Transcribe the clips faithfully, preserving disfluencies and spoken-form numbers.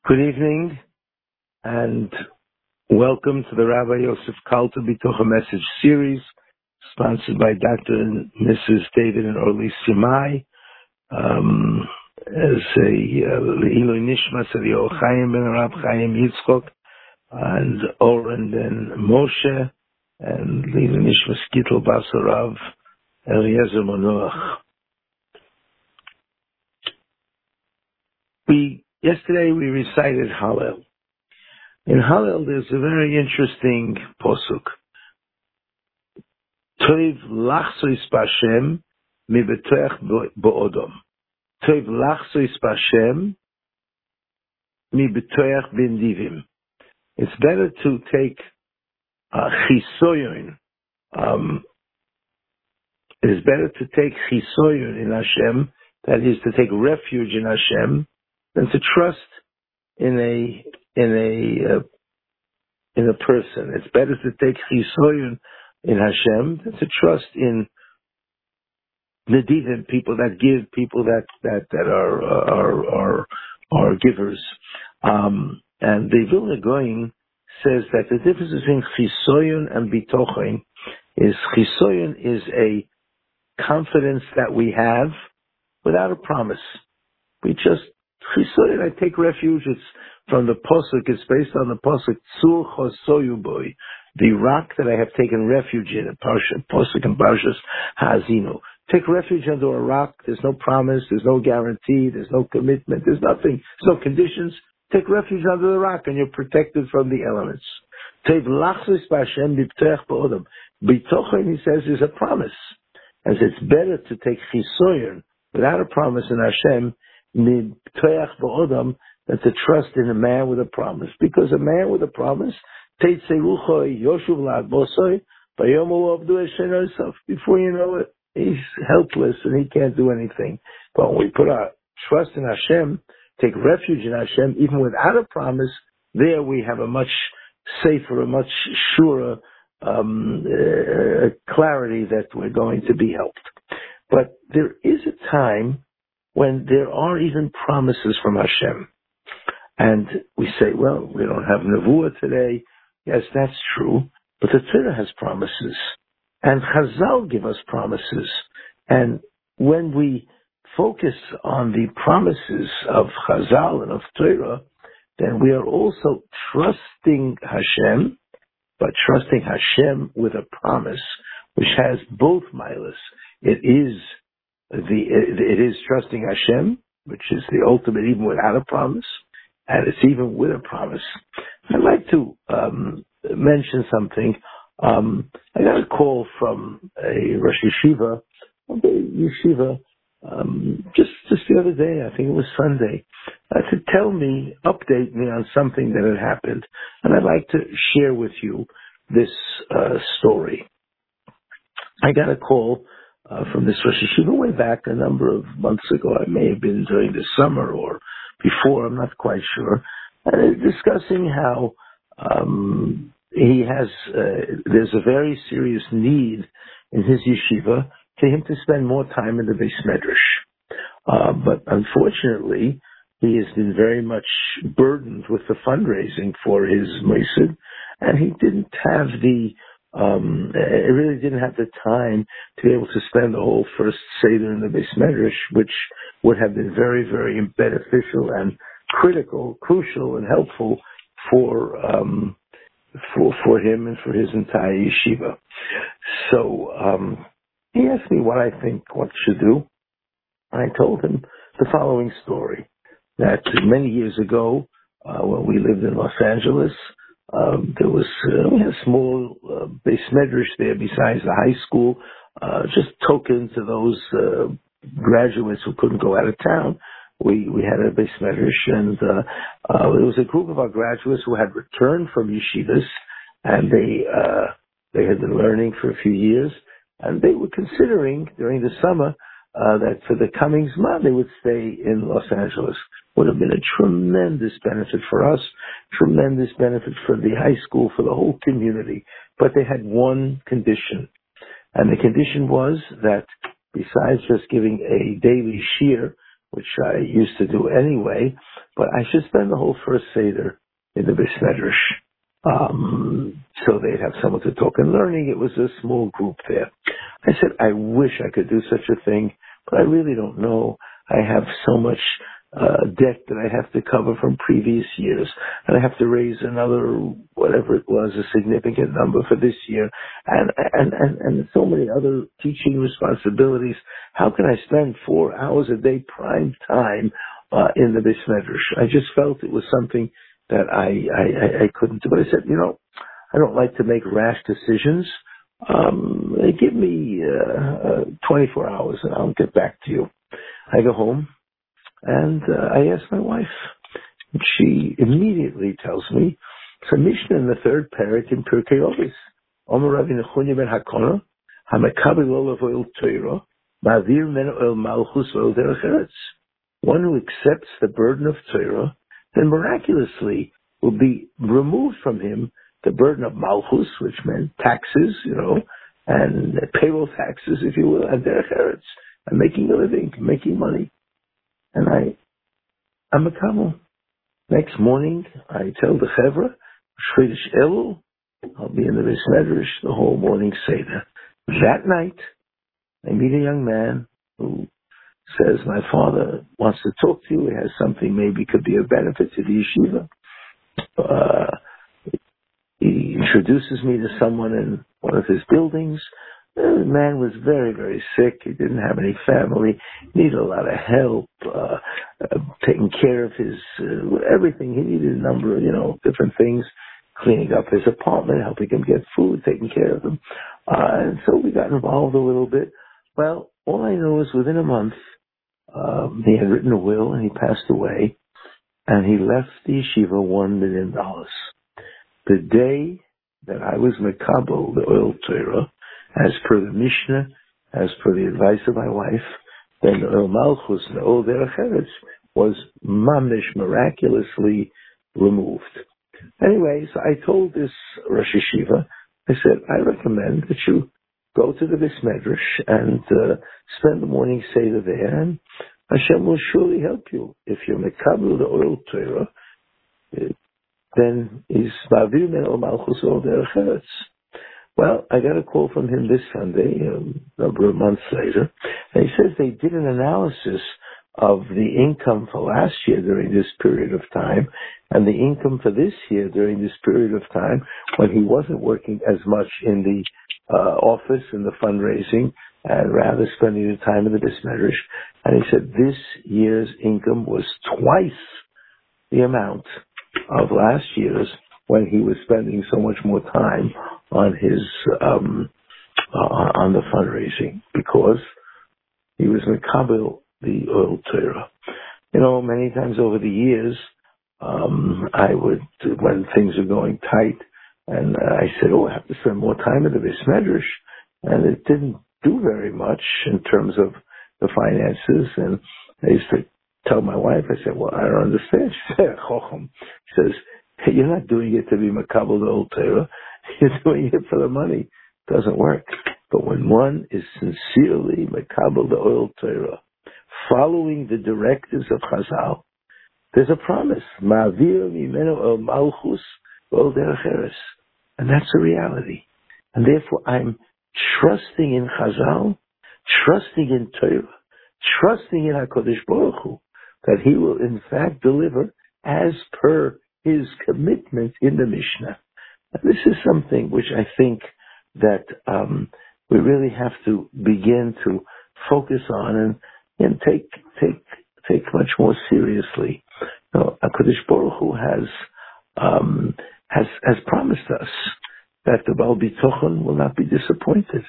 Good evening, and welcome to the Rabbi Yosef Kalta B'toch Message series, sponsored by Doctor and Missus David and Orly Simai, um, as a Ilui Nishmas of the Chaim ben Rab Chaim Yitzchok, and Oren ben Moshe, and Ilui Nishmas Gittel Basarav Eliezer Monoach. We Yesterday we recited Hallel. In Hallel there's a very interesting posuk. Toiv lachsois b'Hashem mi betoach bo'odom. Toiv lachsois b'Hashem mi betoach b'nedivim. It's better to take uh, chisoyon. Um, it is better to take chisoyon in Hashem, that is to take refuge in Hashem, than to trust in a in a uh, in a person. It's better to take chisoyon in Hashem than to trust in nedivim, people that give, people that that that are are are, are givers. Um, and the Vilna Gaon says that the difference between chisoyon and bitochen is chisoyon is a confidence that we have without a promise. We just chisoyon, I take refuge. It's from the posuk. It's based on the posuk Tzur Chosoyu Boy, the rock that I have taken refuge in. A parsha, posuk and parshas Ha'azinu. Take refuge under a rock. There's no promise. There's no guarantee. There's no commitment. There's nothing. There's no conditions. Take refuge under the rock, and you're protected from the elements. Tev lachzis b'Hashem b'pteach ba'odam. B'tochen, he says, is a promise, as it's better to take chisoyon without a promise in Hashem mid-toyach ba'odam than to trust in a man with a promise. Because a man with a promise, before you know it, he's helpless and he can't do anything. But when we put our trust in Hashem, take refuge in Hashem, even without a promise, there we have a much safer, a much surer um, uh, clarity that we're going to be helped. But there is a time when there are even promises from Hashem. And we say, well, we don't have Nevuah today. Yes, that's true. But the Torah has promises. And Chazal give us promises. And when we focus on the promises of Chazal and of Torah, then we are also trusting Hashem, but trusting Hashem with a promise, which has both milas. It is the it is trusting Hashem, which is the ultimate, even without a promise, and it's even with a promise. I'd like to um, mention something. Um, I got a call from a Rosh Yeshiva, a yeshiva, um, just just the other day. I think it was Sunday, uh, to tell me, update me on something that had happened, and I'd like to share with you this uh, story. I got a call Uh, from this Rosh Yeshiva way back a number of months ago. It may have been during the summer or before, I'm not quite sure. And discussing how um, he has, uh, there's a very serious need in his yeshiva for him to spend more time in the Beis Medrash. Uh, but unfortunately, he has been very much burdened with the fundraising for his Mosid, and he didn't have the Um, it really didn't have the time to be able to spend the whole first Seder in the Beis Medrash, which would have been very, very beneficial and critical, crucial and helpful for, um, for, for him and for his entire yeshiva. So, um, he asked me what I think, what should do. And I told him the following story, that many years ago, uh, when we lived in Los Angeles, Um, there was uh, we had a small uh, Beis Medrash there besides the high school, uh, just token to those uh, graduates who couldn't go out of town. We we had a Beis Medrash, and uh, uh, there was a group of our graduates who had returned from yeshivas, and they uh, they had been learning for a few years, and they were considering during the summer uh, that for the coming month they would stay in Los Angeles. Would have been a tremendous benefit for us, tremendous benefit for the high school, for the whole community. But they had one condition. And the condition was that besides just giving a daily shiur, which I used to do anyway, but I should spend the whole first Seder in the Beis Medrash. Um, so they'd have someone to talk and learning. It was a small group there. I said, I wish I could do such a thing, but I really don't know. I have so much uh, debt that I have to cover from previous years, and I have to raise another, whatever it was, a significant number for this year, and and and, and so many other teaching responsibilities. How can I spend four hours a day prime time uh, in the Beis Medrash? I just felt it was something that I, I, I couldn't do. But I said, you know, I don't like to make rash decisions. Um, give me uh, uh, twenty-four hours and I'll get back to you. I go home and uh, I ask my wife. And she immediately tells me, it's a Mishnah in the third parak in Pirkei Avos. Omer Rabbi Nechunya ben Hakona, HaMekabel olav oil Torah, Ma'avir men oil malchus oil derech eretz. One who accepts the burden of Torah, then miraculously will be removed from him the burden of malchus, which meant taxes, you know, and payroll taxes, if you will, and derech eretz, and making a living, making money. And I, I'm a camel. Next morning, I tell the chevra, Shvedish Elul, I'll be in the Beis Medrash the whole morning Seder. That night, I meet a young man who says, my father wants to talk to you. He has something maybe could be of benefit to the yeshiva. Uh, he introduces me to someone in one of his buildings. The man was very, very sick. He didn't have any family. He needed a lot of help, uh, uh, taking care of his, uh, everything. He needed a number of, you know, different things, cleaning up his apartment, helping him get food, taking care of him. Uh, and so we got involved a little bit. Well, all I know is within a month, um, he had written a will and he passed away, and he left the yeshiva one million dollars. The day that I was mekabel, the oil Torah, as per the Mishnah, as per the advice of my wife, then the oil malchus, the oil derech eretz, was mamish, miraculously removed. Anyway, so I told this Rosh Yeshiva, I said, I recommend that you go to the Beis Medrash and uh, spend the morning Seder there, and Hashem will surely help you. If you're mekabel the oil Torah, then he's ma'avir men oil malchus oil derech eretz. Well, I got a call from him this Sunday, a number of months later, and he says they did an analysis of the income for last year during this period of time and the income for this year during this period of time when he wasn't working as much in the uh, office and the fundraising and rather spending the time in the Beis Medrash. And he said this year's income was twice the amount of last year's when he was spending so much more time on his um, uh, on the fundraising because he was mekabel the oil Torah. You know, many times over the years, um, I would, when things are going tight, and uh, I said, oh, I have to spend more time in the Beis Medrash, and it didn't do very much in terms of the finances. And I used to tell my wife, I said, well, I don't understand. She said, Chochem. She says, hey, you're not doing it to be mekabel the oil Torah. You're doing it for the money. It doesn't work. But when one is sincerely mekabel the oil Torah, following the directives of Chazal, there's a promise. Ma'avir mimeno el malchus oil derech eretz. And that's a reality. And therefore I'm trusting in Chazal, trusting in Torah, trusting in HaKadosh Baruch Hu, that he will in fact deliver as per his commitment in the Mishnah. And this is something which I think that um, we really have to begin to focus on and, and take take take much more seriously. You know, HaKadosh Baruch Hu has um, has has promised us that the Baal Bitochon will not be disappointed.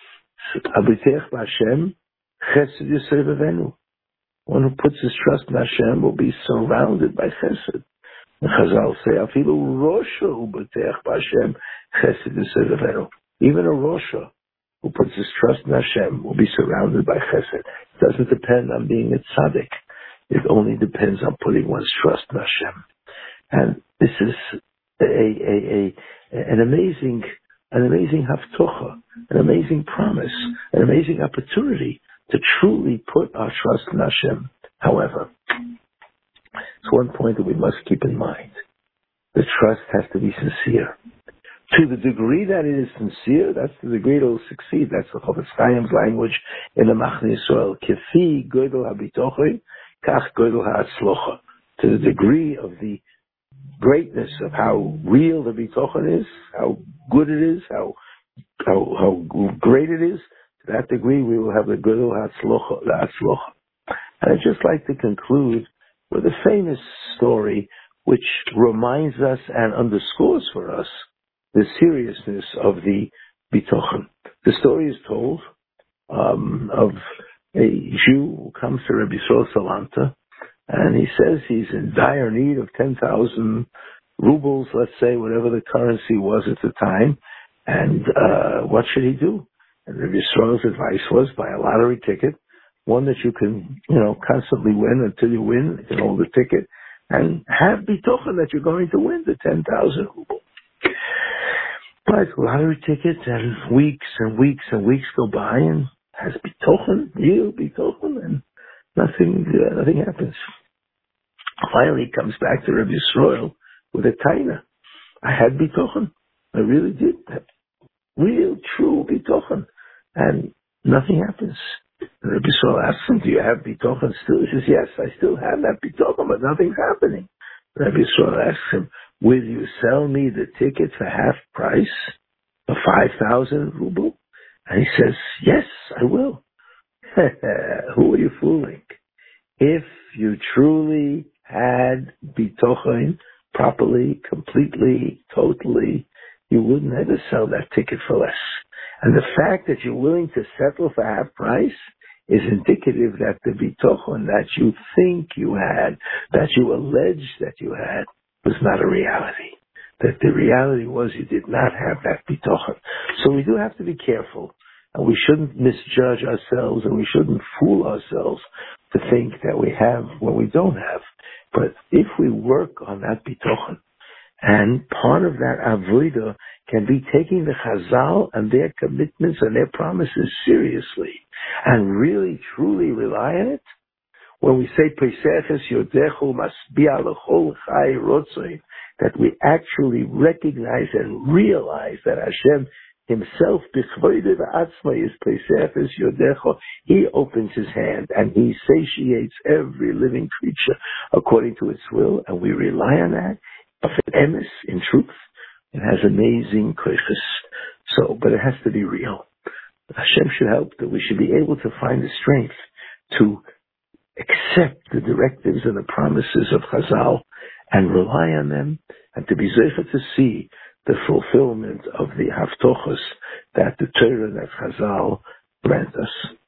Abritech b'Hashem chesed yosei b'venu. One who puts his trust in Hashem will be surrounded by chesed. And Chazal say, afilu rosha ubetech b'Hashem chesed yosei b'venu. Even a rosha who puts his trust in Hashem will be surrounded by chesed. It doesn't depend on being a tzaddik. It only depends on putting one's trust in Hashem. And this is a, a, a, an amazing, an amazing haftocha, an amazing promise, an amazing opportunity to truly put our trust in Hashem. However, it's one point that we must keep in mind. The trust has to be sincere. To the degree that it is sincere, that's the degree it will succeed. That's the Chofetz Chaim's language in the Machne Yisrael. Kefi godel habitochi, kach godel ha'atzlocha. To the degree of the greatness of how real the bitochen is, how good it is, how how, how great it is, to that degree we will have the godel ha'atzlocha. And I'd just like to conclude with a famous story which reminds us and underscores for us the seriousness of the bitochen. The story is told um, of a Jew who comes to Rabbi Yisrael Salanta, and he says he's in dire need of ten thousand rubles, let's say, whatever the currency was at the time, and uh, what should he do? And Rabbi Yisrael's advice was buy a lottery ticket, one that you can, you know, constantly win until you win. You can hold the ticket and have bitochen that you're going to win the ten thousand rubles. But lottery tickets and weeks and weeks and weeks go by and has bitochen, real bitochen, and nothing, uh, nothing happens. Finally, he comes back to Rabbi Yisrael with a taina. I had bitochen. I really did. Have real, true bitochen. And nothing happens. And Rabbi Yisrael asks him, do you have bitochen still? He says, yes, I still have that bitochen, but nothing's happening. Rabbi Yisrael asks him, will you sell me the ticket for half price of five thousand ruble? And he says, yes, I will. Who are you fooling? If you truly had bitochen properly, completely, totally, you wouldn't have to sell that ticket for less. And the fact that you're willing to settle for half price is indicative that the bitochen that you think you had, that you allege that you had, was not a reality. That the reality was you did not have that bitochen. So we do have to be careful, and we shouldn't misjudge ourselves, and we shouldn't fool ourselves to think that we have what we don't have. But if we work on that bitochen, and part of that avodah can be taking the Chazal and their commitments and their promises seriously, and really, truly rely on it. When we say Peseches Yodechu Masbia L'Chol Chai Rotzoi, that we actually recognize and realize that Hashem Himself, B'chvoide V'atzma, is Peseches Yodechu. He opens His hand and He satiates every living creature according to its will, and we rely on that. Of emes, in truth, it has amazing koiches. So, but it has to be real. Hashem should help that we should be able to find the strength to accept the directives and the promises of Chazal and rely on them, and to be zeicha to see the fulfillment of the haftochos that the Torah, that Chazal grant us.